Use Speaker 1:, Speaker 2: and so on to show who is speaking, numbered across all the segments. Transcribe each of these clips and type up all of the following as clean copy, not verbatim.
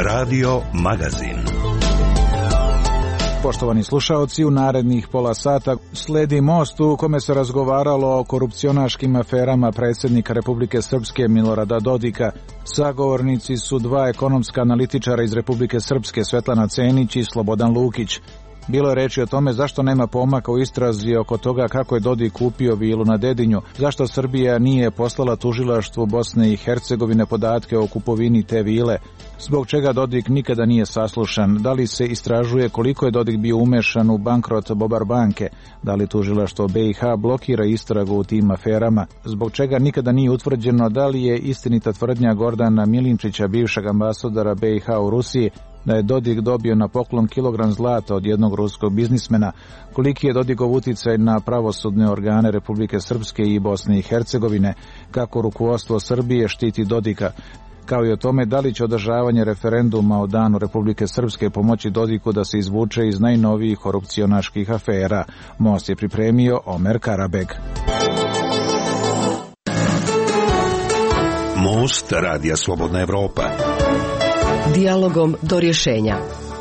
Speaker 1: Radio Magazin.
Speaker 2: Poštovani slušaoci, u narednih pola sata sledi Most u kome se razgovaralo o korupcionaškim aferama predsjednika Republike Srpske Milorada Dodika. Sagovornici su dva ekonomska analitičara iz Republike Srpske, Svetlana Cenić i Slobodan Lukić. Bilo je reči o tome zašto nema pomaka u istrazi oko toga kako je Dodik kupio vilu na Dedinju, zašto Srbija nije poslala tužilaštvu Bosne i Hercegovine podatke o kupovini te vile, zbog čega Dodik nikada nije saslušan, da li se istražuje koliko je Dodik bio umešan u bankrot Bobar banke, da li tužilaštvo BiH blokira istragu u tim aferama, zbog čega nikada nije utvrđeno da li je istinita tvrdnja Gordana Milinčića, bivšeg ambasadora BiH u Rusiji, da je Dodik dobio na poklon kilogram zlata od jednog ruskog biznismena, koliki je Dodikov uticaj na pravosudne organe Republike Srpske i Bosne i Hercegovine, kako rukovodstvo Srbije štiti Dodika, kao i o tome da li će održavanje referenduma o danu Republike Srpske pomoći Dodiku da se izvuče iz najnovijih korupcionaških afera. Most je pripremio Omer Karabeg.
Speaker 1: Most Radija Slobodna Evropa.
Speaker 3: Dijalogom do rješenja.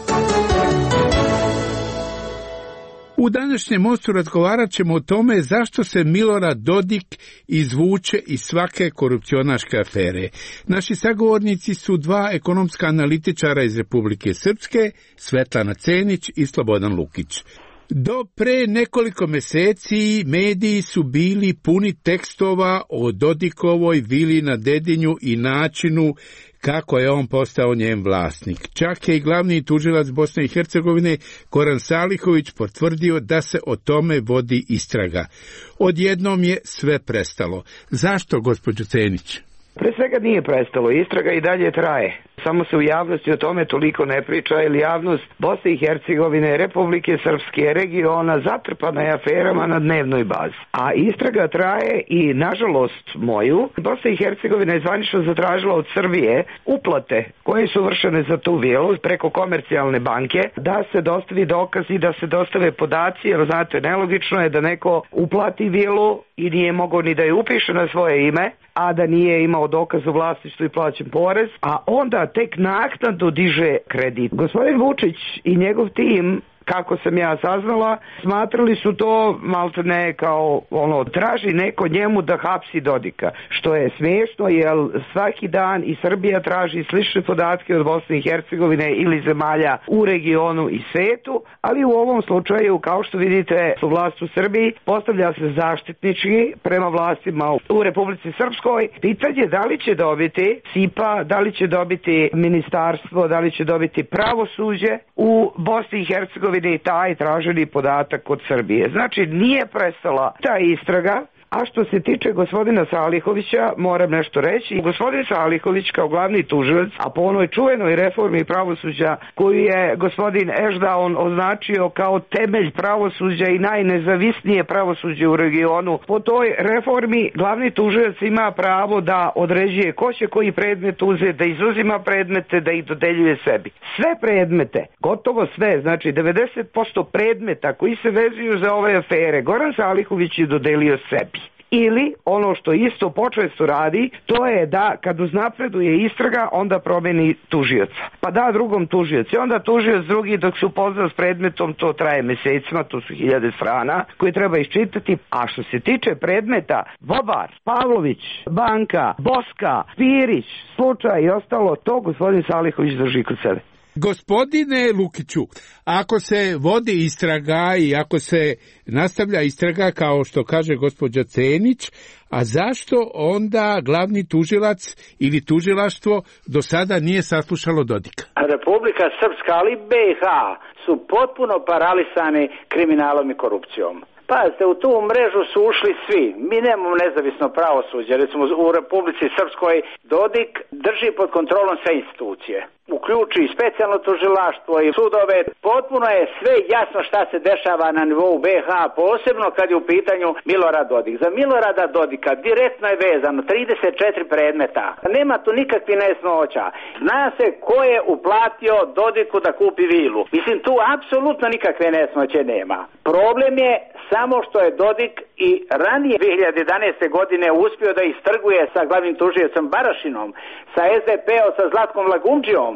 Speaker 4: U današnjem Mostu razgovarat ćemo o tome zašto se Milorad Dodik izvuče iz svake korupcionaške afere. Naši sagovornici su dva ekonomska analitičara iz Republike Srpske, Svetlana Cenić i Slobodan Lukić. Do pre nekoliko meseci mediji su bili puni tekstova o Dodikovoj vili na Dedinju i načinu kako je on postao njen vlasnik. Čak je i glavni tužilac Bosne i Hercegovine Goran Salihović potvrdio da se o tome vodi istraga. Odjednom je sve prestalo. Zašto, gospođo Cenić?
Speaker 5: Pre svega nije prestalo, istraga i dalje traje. Samo se u javnosti o tome toliko ne priča, jer javnost Bosne i Hercegovine, Republike Srpske, regiona zatrpana je aferama na dnevnoj bazi. A istraga traje i, nažalost moju, Bosna i Hercegovina je zvanično zatražila od Srbije uplate koje su vršene za tu vilu preko komercijalne banke, da se dostavi dokazi, da se dostave podaci, jer znate, nelogično je da neko uplati vilu i nije mogao ni da je upiše na svoje ime, a da nije imao dokaz o vlasništvu i plaćen porez, a onda tek naknadno diže kredit. Gospodin Vučić i njegov tim, kako sam ja saznala, smatrali su to maltene kao traži neko njemu da hapsi Dodika, što je smiješno, jer svaki dan i Srbija traži slične podatke od Bosne i Hercegovine ili zemalja u regionu i svetu, ali u ovom slučaju, kao što vidite, su vlast u Srbiji postavlja se zaštitnički prema vlastima u Republici Srpskoj. Pitanje da li će dobiti SIPA, da li će dobiti ministarstvo, da li će dobiti pravosuđe u Bosni i Hercegovini i taj traženi podatak od Srbije. Znači, nije prestala ta istraga. A što se tiče gospodina Salihovića, moram nešto reći. Gospodin Salihović kao glavni tužilac, a po onoj čuvenoj reformi pravosuđa koju je gospodin Ešdaon označio kao temelj pravosuđa i najnezavisnije pravosuđe u regionu, po toj reformi glavni tužilac ima pravo da određuje ko će koji predmet uzeti, da izuzima predmete, da ih dodeljuje sebi. Sve predmete, gotovo sve, znači 90% predmeta koji se vezuju za ove afere, Goran Salihović je dodelio sebi. Ili, ono što isto počesto radi, to je da kad uznapreduje istraga, onda promeni tužioca. Pa da drugom tužioci, onda tužioc drugi dok se upozna s predmetom, to traje mesecima, to su 1000 strana koje treba iščitati. A što se tiče predmeta, Bobar, Pavlović, Banka, Boska, Pirić, slučaj i ostalo, to gospodin Salihović drži kod sebe.
Speaker 4: Gospodine Lukiću, ako se vodi istraga i ako se nastavlja istraga, kao što kaže gospođa Cenić, a zašto onda glavni tužilac ili tužilaštvo do sada nije saslušalo Dodika?
Speaker 6: Republika Srpska, ali BiH su potpuno paralisani kriminalom i korupcijom. Pazite, u tu mrežu su ušli svi. Mi nemamo nezavisno pravosuđe. Recimo u Republici Srpskoj Dodik drži pod kontrolom sve institucije. Uključi i specijalno tužilaštvo i sudove. Potpuno je sve jasno šta se dešava na nivou BiH, posebno kad je u pitanju Milorad Dodik. Za Milorada Dodika direktno je vezano 34 predmeta. Nema tu nikakvih nejasnoća. Zna se ko je uplatio Dodiku da kupi vilu. Mislim, tu apsolutno nikakve nejasnoće nema. Problem je samo što je Dodik i ranije 2011. godine uspio da istrguje sa glavnim tužiocem Barašinom, sa SDP-om, sa Zlatkom Lagumdžijom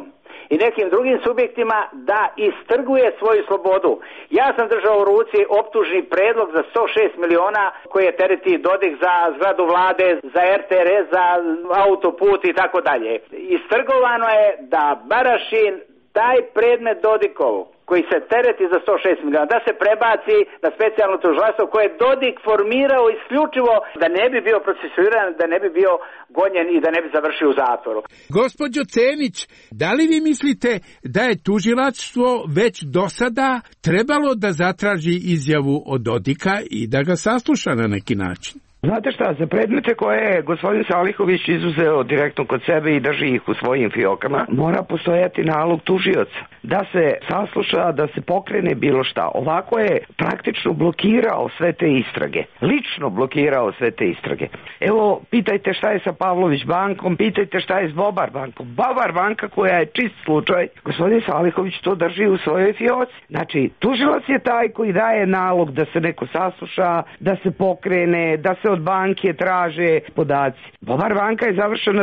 Speaker 6: i nekim drugim subjektima da istrguje svoju slobodu. Ja sam držao u ruci optužni predlog za 106 miliona koje tereti Dodik za zgradu vlade, za RTRS, za autoput i tako dalje. Istrgovano je da Barašin taj predmet Dodikov koji se tereti za 106 miliona, da se prebaci na specijalno tužilaštvo koje je Dodik formirao isključivo da ne bi bio procesuiran, da ne bi bio gonjen i da ne bi završio u zatvoru.
Speaker 4: Gospođo Cenić, da li vi mislite da je tužilaštvo već do sada trebalo da zatraži izjavu od Dodika i da ga sasluša na neki način?
Speaker 5: Znate šta, za predmete koje je gospodin Salihović izuzeo direktno kod sebe i drži ih u svojim fiokama, mora postojati nalog tužioca da se sasluša, da se pokrene bilo šta. Ovako je praktično blokirao sve te istrage. Lično blokirao sve te istrage. Evo, pitajte šta je sa Pavlović bankom, pitajte šta je s Bobar bankom. Bobar banka koja je čist slučaj, gospodin Salihović to drži u svojoj fioci. Znači, tužilac je taj koji daje nalog da se neko sasluša, da se pokrene, da se od banke traže podaci. Bobar banka je završena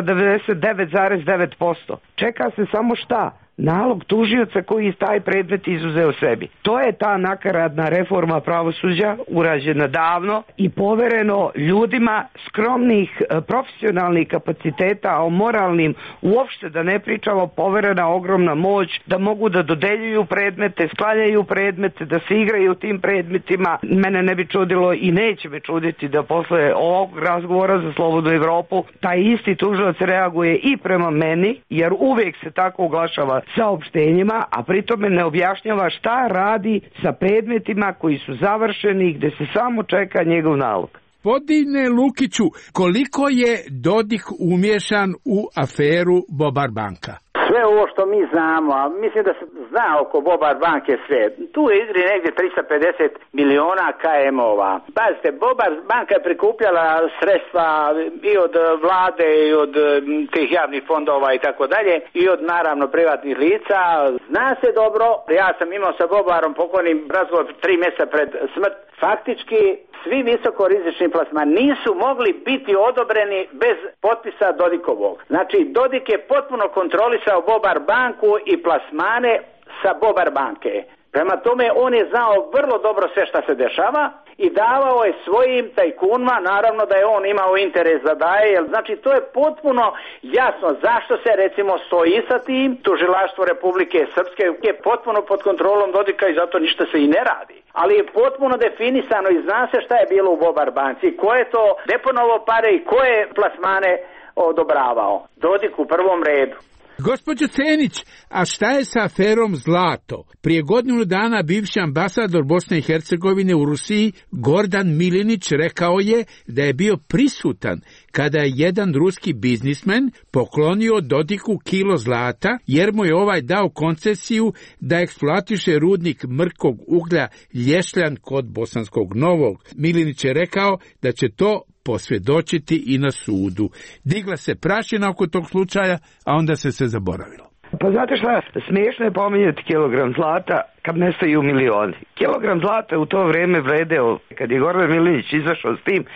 Speaker 5: 99,9%. Čeka se samo šta? Nalog tužioca koji taj predmet izuzeo sebi. To je ta nakaradna reforma pravosuđa urađena davno i povereno ljudima skromnih profesionalnih kapaciteta, a o moralnim uopšte da ne pričamo, poverena ogromna moć da mogu da dodeljuju predmete, sklanjaju predmete, da se igraju tim predmetima. Mene ne bi čudilo i neće me čuditi da posle ovog razgovora za Slobodnu Evropu taj isti tužilac reaguje i prema meni, jer uvijek se tako oglašava saopštenjima, a pritome ne objašnjava šta radi sa predmetima koji su završeni, gde se samo čeka njegov nalog.
Speaker 4: Gospodine Lukiću, koliko je Dodik umješan u aferu Bobar banka?
Speaker 6: Sve ovo što mi znamo, a mislim da se zna oko Bobar banke sve, tu je igri negdje 350 miliona KM-ova. Pazite, Bobar banka je prikupljala sredstva i od vlade i od tih javnih fondova i tako dalje i od naravno privatnih lica. Zna se dobro, ja sam imao sa Bobarom pokojnim razgovor 3 mjeseca pred smrt. Faktički svi visokorizični plasmani nisu mogli biti odobreni bez potpisa Dodikovog. Znači, Dodik je potpuno kontrolisao Bobar banku i plasmane sa Bobar banke. Prema tome, on je znao vrlo dobro sve šta se dešava i davao je svojim tajkunima, naravno da je on imao interes da daje, jer znači to je potpuno jasno zašto se recimo stoji sa tim. Tužilaštvo Republike Srpske je potpuno pod kontrolom Dodika i zato ništa se i ne radi. Ali je potpuno definisano i zna se šta je bilo u Bobar banci, ko je to deponovao pare i ko je plasmane odobravao. Dodik u prvom redu.
Speaker 4: Gospođo Cenić, a šta je sa aferom Zlato? Prije godinu dana bivši ambasador Bosne i Hercegovine u Rusiji, Gordan Milinić, rekao je da je bio prisutan kada je jedan ruski biznismen poklonio Dodiku kilo zlata, jer mu je ovaj dao koncesiju da eksploatiše rudnik mrkog uglja Lješljan kod Bosanskog Novog. Milinić je rekao da će to posvjedočiti i na sudu. Digla se prašina oko tog slučaja, a onda se sve zaboravilo.
Speaker 5: Pa znate šta, smiješno je pominjati kilogram zlata kad nestaju milioni. Kilogram zlata u to vrijeme vredeo, kad je Gordan Milinić izašao s tim,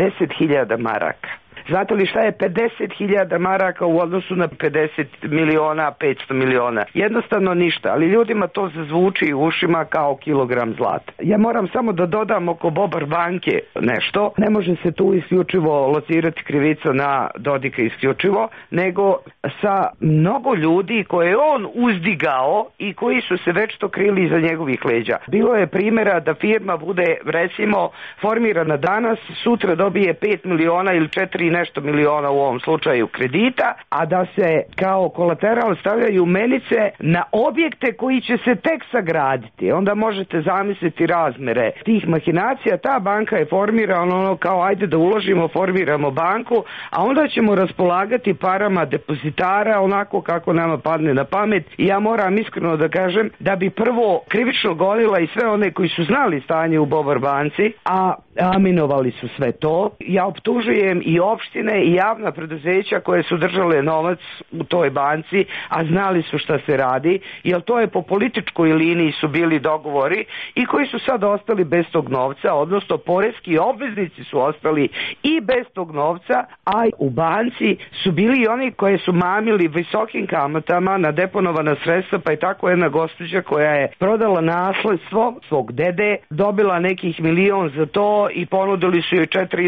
Speaker 5: 50.000 maraka. Znate li šta je 50.000 maraka u odnosu na 50 miliona, 500 miliona? Jednostavno ništa, ali ljudima to zazvuči u ušima kao kilogram zlata. Ja moram samo da dodam oko Bobar banke nešto. Ne može se tu isključivo locirati krivica na Dodika isključivo, nego sa mnogo ljudi koje je on uzdigao i koji su se već to krili iza njegovih leđa. Bilo je primjera da firma bude, recimo, formirana danas, sutra dobije 5 miliona ili 4 nešto miliona u ovom slučaju kredita, a da se kao kolateral stavljaju menice na objekte koji će se tek sagraditi. Onda možete zamisliti razmere tih mahinacija. Ta banka je formirana ono kao ajde da uložimo, formiramo banku, a onda ćemo raspolagati parama depozitara onako kako nama padne na pamet. I ja moram iskreno da kažem da bi prvo krivično gonila i sve one koji su znali stanje u Bobar banci, a aminovali su sve to. Ja optužujem i opšte opštine i javna preduzeća koje su držale novac u toj banci, a znali su šta se radi, jer to je po političkoj liniji su bili dogovori i koji su sad ostali bez tog novca, odnosno poreski obveznici su ostali i bez tog novca, a u banci su bili oni koje su mamili visokim kamatama na deponovana sredstva, pa je tako jedna gospođa koja je prodala nasledstvo svog dede, dobila nekih 1 milion za to i ponudili su joj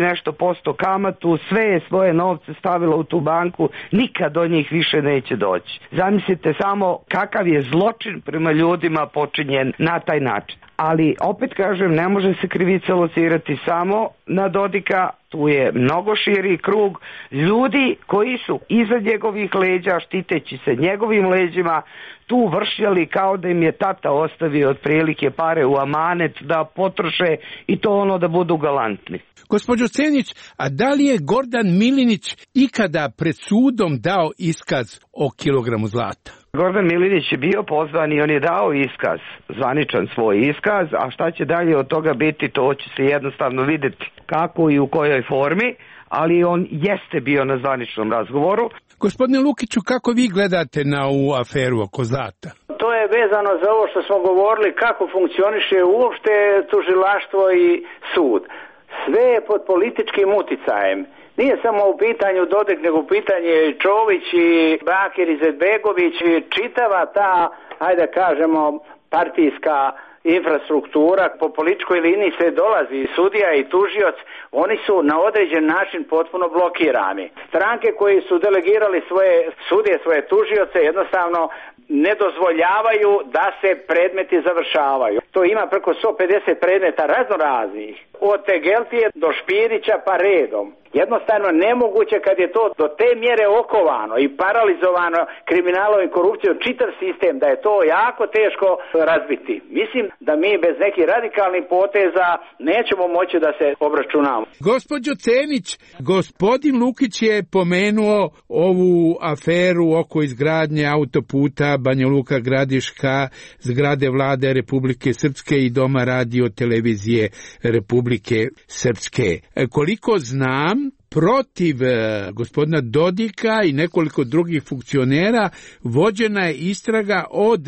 Speaker 5: 4% kamatu, sve je svoje novce stavila u tu banku, nikad do njih više neće doći. Zamislite samo kakav je zločin prema ljudima počinjen na taj način. Ali, opet kažem, ne može se krivica locirati samo na Dodika, tu je mnogo širi krug ljudi koji su iza njegovih leđa, štiteći se njegovim leđima, tu vršljali kao da im je tata ostavio otprilike pare u amanet da potroše i to ono da budu galantni.
Speaker 4: Gospođo Cenić, a da li je Gordan Milinić ikada pred sudom dao iskaz o kilogramu zlata?
Speaker 5: Gordan Milinić je bio pozvan i on je dao iskaz, zvaničan svoj iskaz, a šta će dalje od toga biti, to će se jednostavno vidjeti kako i u kojoj formi, ali on jeste bio na zvaničnom razgovoru.
Speaker 4: Gospodine Lukiću, kako vi gledate na ovu aferu oko zlata?
Speaker 6: To je vezano za ovo što smo govorili, kako funkcioniše uopšte tužilaštvo i sud. Sve je pod političkim uticajem. Nije samo u pitanju Dodik, nego u pitanje Čović i Bakir Izetbegović i čitava ta, ajde kažemo, partijska infrastruktura. Po političkoj liniji se dolazi i sudija i tužioc, oni su na određen način potpuno blokirani. Stranke koji su delegirali svoje sudije, svoje tužioce, jednostavno ne dozvoljavaju da se predmeti završavaju. To ima preko 150 predmeta raznoraznih, od Tegeltije do Špirića pa redom. Jednostavno nemoguće kad je to do te mjere okovano i paralizovano kriminalom i korupcijom čitav sistem, da je to jako teško razbiti. Mislim da mi bez nekih radikalnih poteza nećemo moći da se obračunamo.
Speaker 4: Gospođo Cenić, gospodin Lukić je pomenuo ovu aferu oko izgradnje autoputa Banja Luka Gradiška, zgrade Vlade Republike Srpske i Doma radio televizije Republike Srpske. Koliko znam, protiv gospodina Dodika i nekoliko drugih funkcionera vođena je istraga od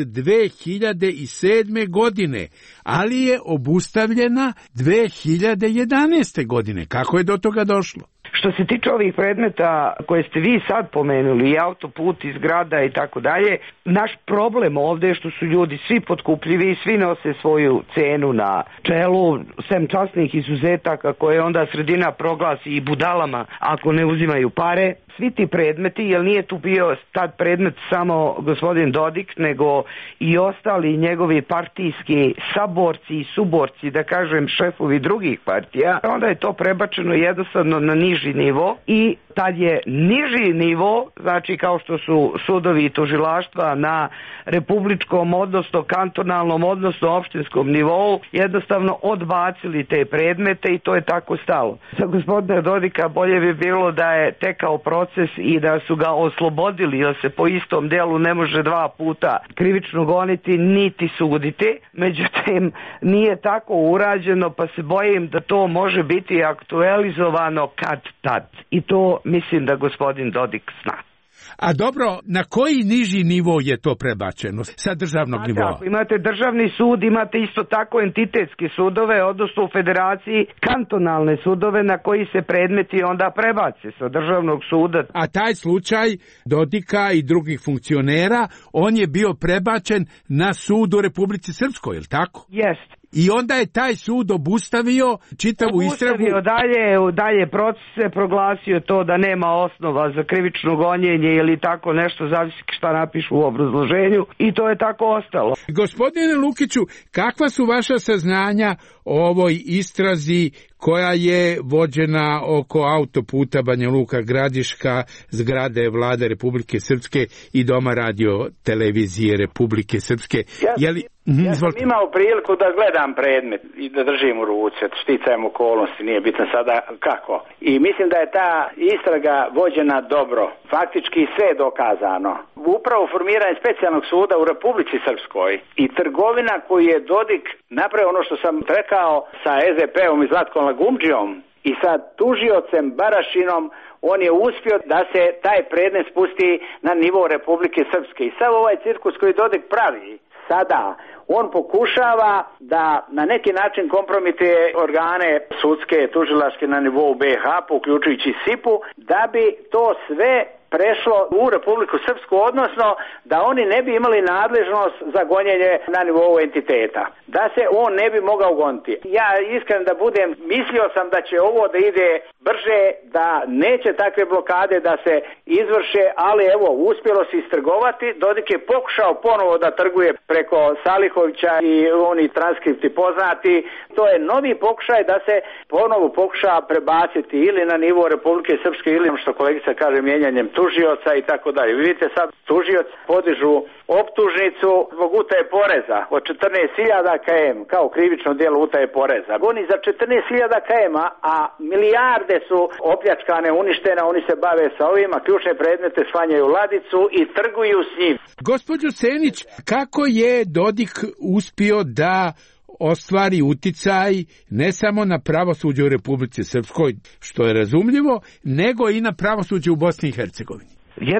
Speaker 4: 2007. godine, ali je obustavljena 2011. godine. Kako je do toga došlo?
Speaker 5: Što se tiče ovih predmeta koje ste vi sad pomenuli, i autoput, i zgrada i tako dalje, naš problem ovdje je što su ljudi svi potkupljivi i svi nose svoju cenu na čelu, sem časnih izuzetaka koje onda sredina proglasi i budalama ako ne uzimaju pare. Svi ti predmeti, jer nije tu bio tad predmet samo gospodin Dodik, nego i ostali njegovi partijski saborci i suborci, da kažem šefovi drugih partija, onda je to prebačeno jednostavno na niži nivo i tad je niži nivo, znači kao što su sudovi i tužilaštva na republičkom, odnosno kantonalnom, odnosno opštinskom nivou, jednostavno odbacili te predmete i to je tako stalo. Za gospodina Dodika bolje bi bilo da je tekao proces i da su ga oslobodili, jer se po istom delu ne može 2 puta krivično goniti niti suditi. Međutim, nije tako urađeno, pa se bojim da to može biti aktualizovano kad tad. I to mislim da gospodin Dodik zna.
Speaker 4: A dobro, na koji niži nivo je to prebačeno sa državnog nivoa?
Speaker 5: Ako imate državni sud, imate isto tako entitetske sudove, odnosno u federaciji kantonalne sudove na koji se predmeti onda prebace sa državnog suda.
Speaker 4: A taj slučaj Dodika i drugih funkcionera, on je bio prebačen na sud u Republici Srpskoj, je li tako?
Speaker 5: Jest.
Speaker 4: I onda je taj sud obustavio čitavu istragu.
Speaker 5: Dalje procese, proglasio to da nema osnova za krivično gonjenje ili tako nešto, zavisi šta napišu u obrazloženju i to je tako ostalo.
Speaker 4: Gospodine Lukiću, kakva su vaša saznanja o ovoj istrazi koja je vođena oko autoputa Banja Luka Gradiška, zgrade Vlade Republike Srpske i Doma radio televizije Republike Srpske?
Speaker 6: Ja sam imao priliku da gledam predmet i da držim u ruci, šticajem okolnosti, nije bitno sada kako. I mislim da je ta istraga vođena dobro. Faktički sve je dokazano. Upravo formiranje specijalnog suda u Republici Srpskoj i trgovina koju je Dodik napravio, ono što sam rekao sa SDP-om i Zlatkom Lagumdžijom, i sa tužiocem Barašinom on je uspio da se taj predmet spusti na nivo Republike Srpske. I sav ovaj cirkus koji Dodik pravi sada, on pokušava da na neki način kompromituje organe sudske, tužilačke na nivou BiH, uključujući SIP-u, da bi to sve prešlo u Republiku Srpsku, odnosno da oni ne bi imali nadležnost za gonjenje na nivou entiteta. Da se on ne bi mogao goniti. Ja iskren da budem, mislio sam da će ovo da ide brže, da neće takve blokade da se izvrše, ali evo, uspjelo se istrgovati. Dodik je pokušao ponovo da trguje preko Salihovića i oni transkripti poznati. To je novi pokušaj da se ponovo pokuša prebaciti ili na nivo Republike Srpske ili, što kolegica kaže, mijenjanjem tužioca i tako dalje. Vidite sad, tužioc podižu optužnicu zbog utaje poreza od 14.000 km, kao krivično djelo utaje poreza. Oni za 14.000 km, a milijarde su opljačkane, uništene, oni se bave sa ovima, ključne predmete svanjaju ladicu i trguju s njim.
Speaker 4: Gospođo Senić, kako je Dodik uspio da ostvari uticaj ne samo na pravosuđe u Republici Srpskoj, što je razumljivo, nego i na pravosuđe u Bosni i Hercegovini?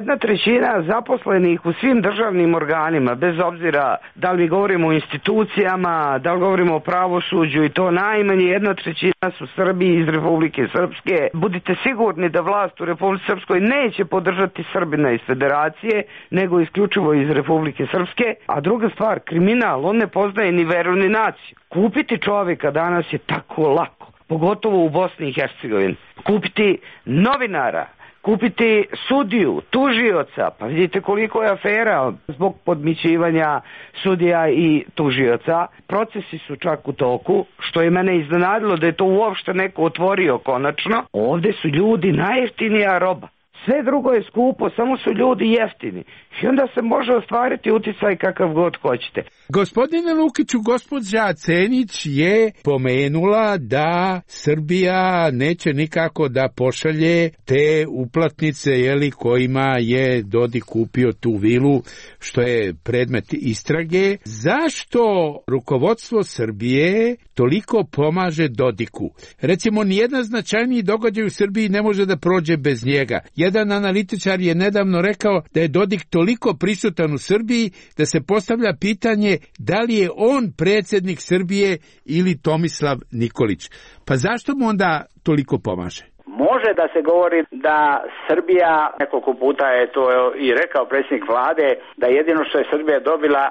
Speaker 5: 1/3 zaposlenih u svim državnim organima, bez obzira da li govorimo o institucijama, da li govorimo o pravosuđu, i to najmanje 1/3 su Srbi iz Republike Srpske. Budite sigurni da vlast u Republici Srpskoj neće podržati Srbina iz Federacije, nego isključivo iz Republike Srpske. A druga stvar, kriminal, on ne poznaje ni veru ni naciju. Kupiti čovjeka danas je tako lako, pogotovo u Bosni i Hercegovini. Kupiti novinara, kupiti sudiju, tužioca, pa vidite koliko je afera zbog podmićivanja sudija i tužioca. Procesi su čak u toku, što je mene iznenadilo da je to uopšte neko otvorio konačno. Ovdje su ljudi najjeftinija roba. Sve drugo je skupo, samo su ljudi jeftini. I onda se može ostvariti uticaj kakav god hoćete.
Speaker 4: Gospodine Lukiću, gospođa Cenić je pomenula da Srbija neće nikako da pošalje te uplatnice, kojima je Dodik kupio tu vilu, što je predmet istrage. Zašto rukovodstvo Srbije toliko pomaže Dodiku? Recimo, nijedan značajniji događaj u Srbiji ne može da prođe bez njega. Jedan analitičar je nedavno rekao da je Dodik toliko prisutan u Srbiji da se postavlja pitanje da li je on predsjednik Srbije ili Tomislav Nikolić. Pa zašto mu onda toliko pomaže?
Speaker 6: Može da se govori da Srbija, nekoliko puta je to i rekao predsjednik vlade, da jedino što je Srbija dobila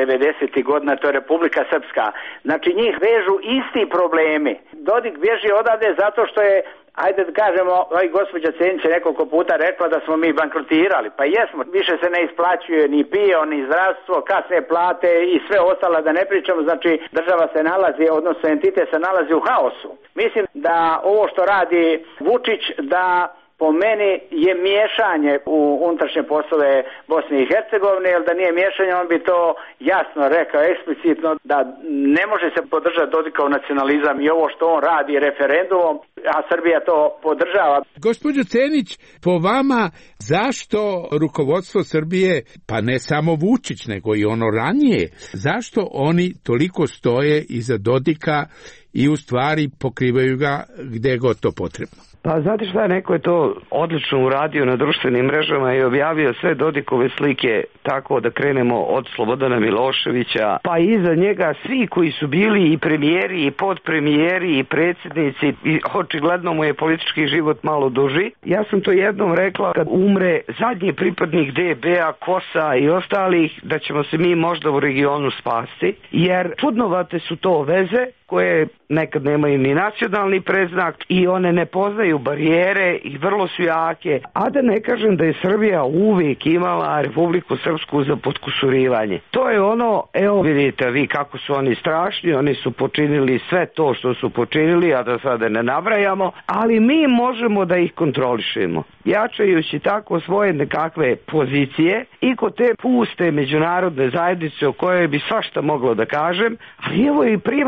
Speaker 6: 90. godina, to je Republika Srpska. Znači njih vežu isti problemi. Dodik bježi odavde zato što je, ajde da kažemo, gospođa Cenić je nekoliko puta rekla da smo mi bankrotirali. Pa jesmo, više se ne isplaćuje ni PIO, ni zdravstvo, kasne plate i sve ostalo, da ne pričamo. Znači država se nalazi, odnosno entitet se nalazi u haosu. Mislim da ovo što radi Vučić, da po meni je miješanje u unutrašnje poslove Bosne i Hercegovine, jer da nije miješanje, on bi to jasno rekao eksplicitno da ne može se podržati Dodikov nacionalizam i ovo što on radi referendumom, a Srbija to podržava.
Speaker 4: Gospođo Cenić, po vama zašto rukovodstvo Srbije, pa ne samo Vučić, nego i ono ranije, zašto oni toliko stoje iza Dodika i u stvari pokrivaju ga gdje god to potrebno?
Speaker 5: Pa znate šta, neko je to odlično uradio na društvenim mrežama i objavio sve Dodikove slike, tako da krenemo od Slobodana Miloševića, pa iza njega svi koji su bili i premijeri i podpremijeri i predsjednici, i očigledno mu je politički život malo duži. Ja sam to jednom rekla, kad umre zadnji pripadnik DB-a, Kosa i ostalih, da ćemo se mi možda u regionu spasti, jer čudnovate su to veze koje nekad nemaju ni nacionalni predznak i one ne poznaju barijere i vrlo su jake, a da ne kažem da je Srbija uvijek imala Republiku Srpsku za potkusurivanje. To je ono, evo vidite vi kako su oni strašni, oni su počinili sve to što su počinili, a da sada ne nabrajamo, ali mi možemo da ih kontrolišemo, jačajući tako svoje nekakve pozicije i kod te puste međunarodne zajednice o kojoj bi svašta moglo da kažem, ali evo i prima se ta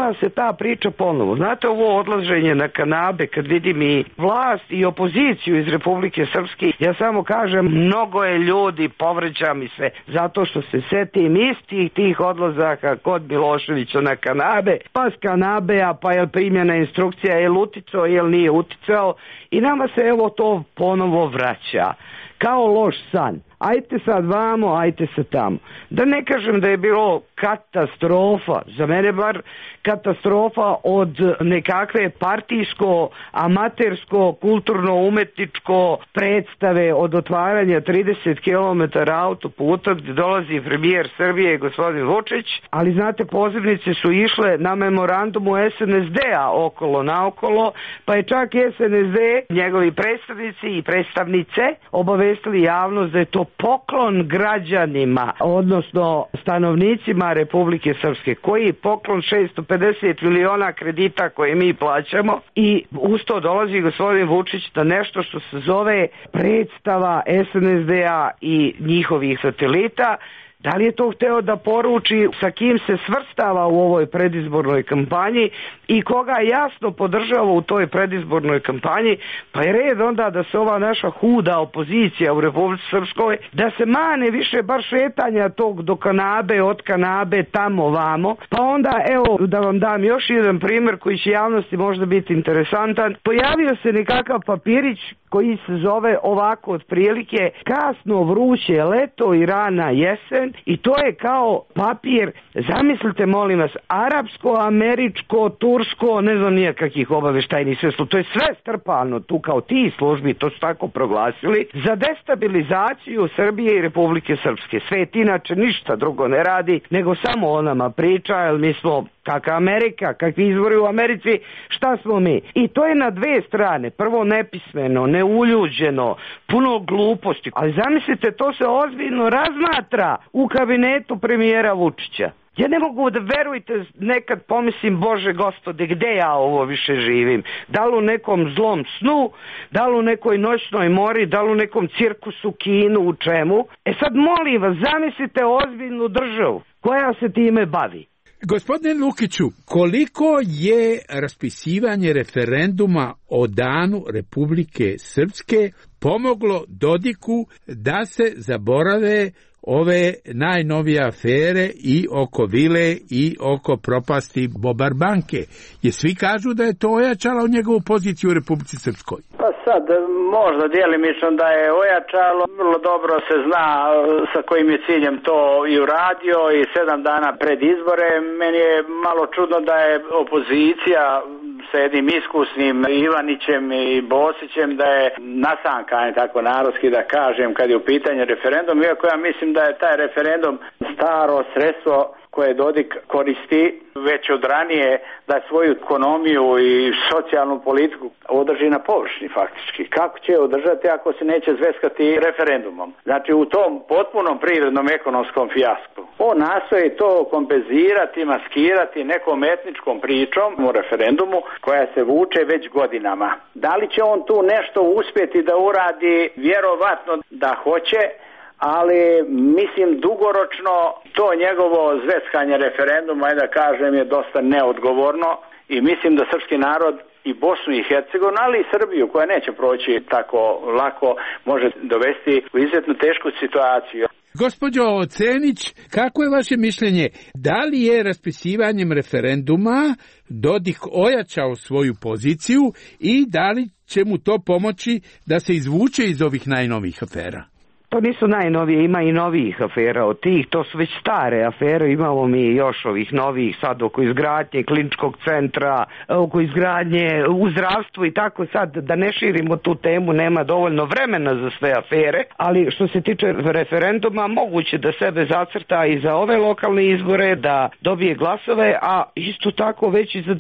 Speaker 5: ta priča ponovo. Znate, ovo odlaženje na kanabe, kad vidim i vlast i opoziciju iz Republike Srpske, ja samo kažem, mnogo je ljudi, povređa mi se, zato što se setim istih tih odlazaka kod Miloševića na kanabe, pa s kanabea, pa je primjena instrukcija, je li uticao, je li nije uticao, i nama se evo to ponovo vraća. Kao loš san. Ajte sad vamo, ajte se tamo. Da ne kažem da je bilo katastrofa, za mene bar katastrofa od nekakve partijsko, amatersko, kulturno-umetničko predstave od otvaranja 30 km autoputa gdje dolazi premijer Srbije gospodin Vučić, ali znate, pozivnice su išle na memorandumu SNSD-a okolo naokolo, pa je čak SNSD, njegovi predstavnici i predstavnice obavestili javnost da je to poklon građanima, odnosno stanovnicima Republike Srpske, koji je poklon 650 miliona kredita koje mi plaćamo, i uz to dolazi gospodin Vučić na nešto što se zove predstava SNSD-a i njihovih satelita. Da li je to hteo da poruči sa kim se svrstava u ovoj predizbornoj kampanji i koga jasno podržava u toj predizbornoj kampanji? Pa je red onda da se ova naša huda opozicija u Republici Srpskoj, da se mane više bar šetanja tog do kanabe, od kanabe, tamo vamo. Pa onda, evo, da vam dam još jedan primjer koji će javnosti možda biti interesantan. Pojavio se nekakav papirić koji se zove ovako otprilike kasno vruće leto i rana jesen, i to je kao papir, zamislite molim vas, arapsko, američko, tursko, ne znam nijakakih obaveštajnih sredstva, to je sve strpano tu kao ti službi, to su tako proglasili, za destabilizaciju Srbije i Republike Srpske. Svet inače ništa drugo ne radi, nego samo o nama priča, jer mi smo kakva Amerika, kakvi izbori u Americi, šta smo mi? I to je na dve strane. Prvo nepismeno, neuljuđeno, puno gluposti. Ali zamislite, to se ozbiljno razmatra u kabinetu premijera Vučića. Ja ne mogu da verujte, nekad pomislim, Bože Gospode, gde ja ovo više živim? Da li u nekom zlom snu, da li u nekoj noćnoj mori, da li u nekom cirkusu, kinu, u čemu? E sad molim vas, zamislite ozbiljnu državu koja se time bavi.
Speaker 4: Gospodine Lukiću, koliko je raspisivanje referenduma o danu Republike Srpske pomoglo Dodiku da se zaborave ove najnovije afere i oko vile i oko propasti Bobar banke? Jer svi kažu da je to ojačalo njegovu poziciju u Republici Srpskoj.
Speaker 6: Pa sad, možda djelimično da je ojačalo, vrlo dobro se zna sa kojim je ciljem to i uradio, i 7 dana pred izbore. Meni je malo čudno da je opozicija sa jednim iskusnim Ivanićem i Bosićem, da je nasankan, tako narodski da kažem, kad je u pitanju referendum, iako ja mislim da je taj referendum staro sredstvo koje Dodik koristi već od ranije, da svoju ekonomiju i socijalnu politiku održi na površini faktički. Kako će održati ako se neće zveskati referendumom? Znači u tom potpunom privrednom ekonomskom fijasku. On nastoji to kompenzirati, maskirati nekom etničkom pričom o referendumu koja se vuče već godinama. Da li će on tu nešto uspjeti da uradi? Vjerovatno da hoće, ali mislim dugoročno to njegovo zveskanje referenduma, da kažem, je dosta neodgovorno, i mislim da srpski narod i Bosnu i Hercegovinu, ali i Srbiju, koja neće proći tako lako, može dovesti u izuzetno tešku situaciju.
Speaker 4: Gospođo Cenić, kako je vaše mišljenje? Da li je raspisivanjem referenduma Dodik ojačao svoju poziciju i da li će mu to pomoći da se izvuče iz ovih najnovijih afera?
Speaker 5: To nisu najnovije, ima i novijih afera od tih, to su već stare afere, imamo mi još ovih novijih sad oko izgradnje kliničkog centra, oko izgradnje u zdravstvu i tako, sad da ne širimo tu temu, nema dovoljno vremena za sve afere, ali što se tiče referenduma, moguće da sebe zacrta i za ove lokalne izbore, da dobije glasove, a isto tako već i za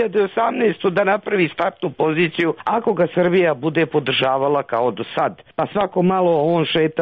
Speaker 5: 2018. da napravi startnu poziciju ako ga Srbija bude podržavala kao do sad. Pa svako malo on šeta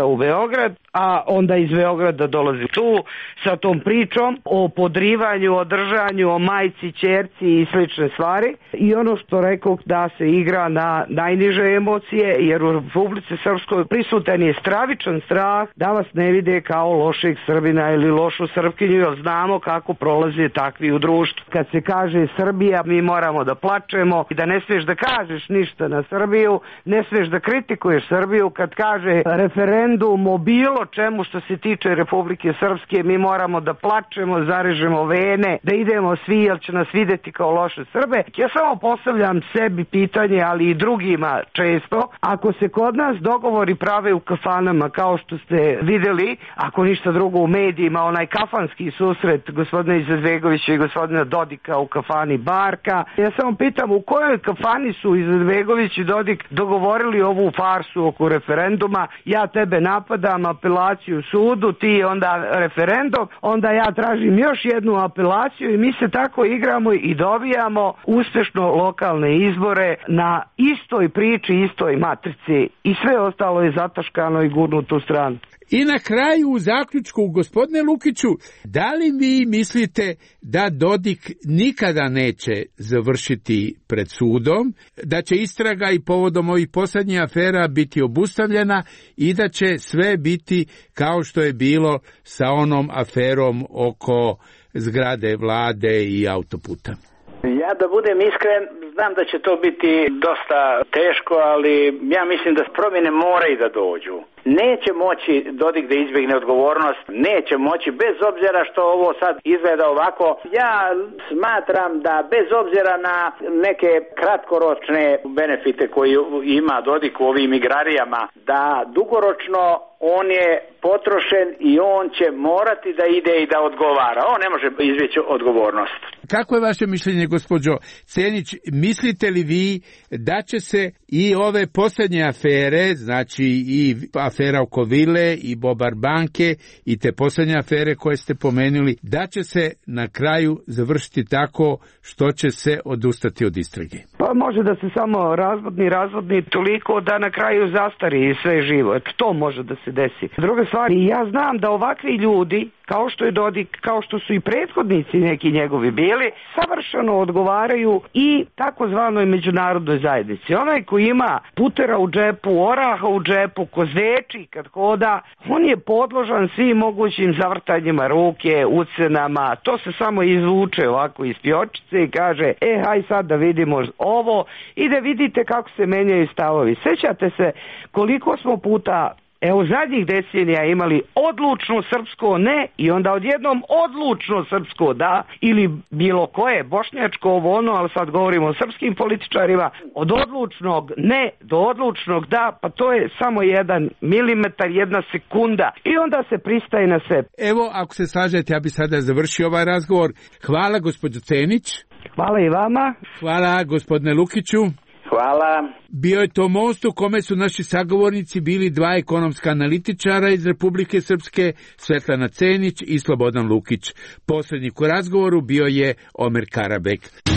Speaker 5: puta u Beograd, a onda iz Beograda dolazi tu sa tom pričom o podrivanju, o držanju, o majci, ćerci i slične stvari. I ono što rekoh, da se igra na najniže emocije, jer u Republici Srpskoj prisutan je stravičan strah da vas ne vide kao lošeg Srbina ili lošu Srpkinju, jer znamo kako prolaze takvi u društvu. Kad se kaže Srbija, mi moramo da plačemo i da ne smiješ da kažeš ništa na Srbiju, ne smiješ da kritikuješ Srbiju. Kad kaže referendum o bilo čemu što se tiče Republike Srpske, mi moramo da plačemo, zarežemo vene, da idemo svi, jer će nas videti kao loše Srbe. Ja samo postavljam sebi pitanje, ali i drugima često, ako se kod nas dogovori prave u kafanama, kao što ste vidjeli, ako ništa drugo u medijima, onaj kafanski susret gospodina Izetbegovića i gospodina Dodika u kafani Barka, ja samo pitam, u kojoj kafani su Izetbegović i Dodik dogovorili ovu farsu oko referenduma? Ja tebe napadam, apelaciju sudu, ti onda referendum, onda ja tražim još jednu apelaciju i mi se tako igramo i dobijamo uspješno lokalne izbore na istoj priči, istoj matrici i sve ostalo je zataškano i gurnuto u stranu.
Speaker 4: I na kraju u zaključku, gospodine Lukiću, da li vi mislite da Dodik nikada neće završiti pred sudom, da će istraga i povodom ovih posljednjih afera biti obustavljena i da će sve biti kao što je bilo sa onom aferom oko zgrade vlade i autoputa?
Speaker 6: Ja da budem iskren, znam da će to biti dosta teško, ali ja mislim da promjene moraju da dođu. Neće moći Dodik da izbjegne odgovornost, neće moći, bez obzira što ovo sad izgleda ovako. Ja smatram da bez obzira na neke kratkoročne benefite koje ima Dodik u ovim igrarijama, da dugoročno on je potrošen i on će morati da ide i da odgovara. On ne može izbjeći odgovornost.
Speaker 4: Kako je vaše mišljenje, gospođo Cenić? Mislite li vi da će se i ove posljednje afere, znači i afera oko Vile i Bobar banke i te posljednje afere koje ste pomenuli, da će se na kraju završiti tako što će se odustati od istrage?
Speaker 5: Pa može da se samo razvodni toliko da na kraju zastari sve živo. To može da se desi. Druga stvar, ja znam da ovakvi ljudi, kao što je Dodik, kao što su i prethodnici neki njegovi bili, savršeno odgovaraju i takozvanoj međunarodnoj zajednici. Onaj koji ima putera u džepu, oraha u džepu, kozeči kad hoda, on je podložan svim mogućim zavrtanjima ruke, ucenama, to se samo izvuče ovako iz piočice i kaže, haj sad da vidimo ovo i da vidite kako se menjaju stavovi. Sjećate se koliko smo puta zadnjih decenija imali odlučno srpsko ne i onda odjednom odlučno srpsko da ili bilo koje, bošnjačko ovo ono, ali sad govorimo o srpskim političarima, od odlučnog ne do odlučnog da, pa to je samo 1 milimetar, 1 sekunda i onda se pristaje na sve.
Speaker 4: Evo, ako se slažete, ja bi sada završio ovaj razgovor. Hvala, gospođo Cenić.
Speaker 5: Hvala i vama.
Speaker 4: Hvala, gospodine Lukiću.
Speaker 6: Hvala.
Speaker 4: Bio je to most u kome su naši sagovornici bili 2 ekonomska analitičara iz Republike Srpske, Svetlana Cenić i Slobodan Lukić. Posrednik u razgovoru bio je Omer Karabek.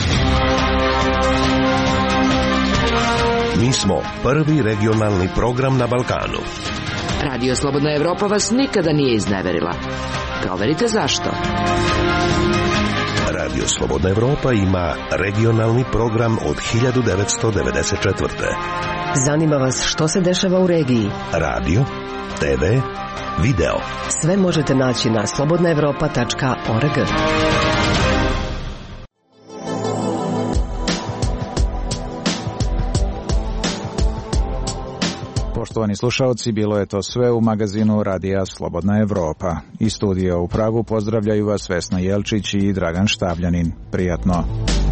Speaker 1: Mi smo prvi regionalni program na Balkanu.
Speaker 3: Radio Slobodna Evropa vas nikada nije izneverila. Proverite zašto.
Speaker 1: Radio Slobodna Evropa ima regionalni program od 1994.
Speaker 3: Zanima vas što se dešava u regiji?
Speaker 1: Radio, TV, video.
Speaker 3: Sve možete naći na slobodnaevropa.org.
Speaker 2: Poštovani slušalci, bilo je to sve u magazinu Radija Slobodna Evropa. Iz studija u Pragu pozdravljaju vas Vesna Jelčić i Dragan Štavljanin. Prijatno.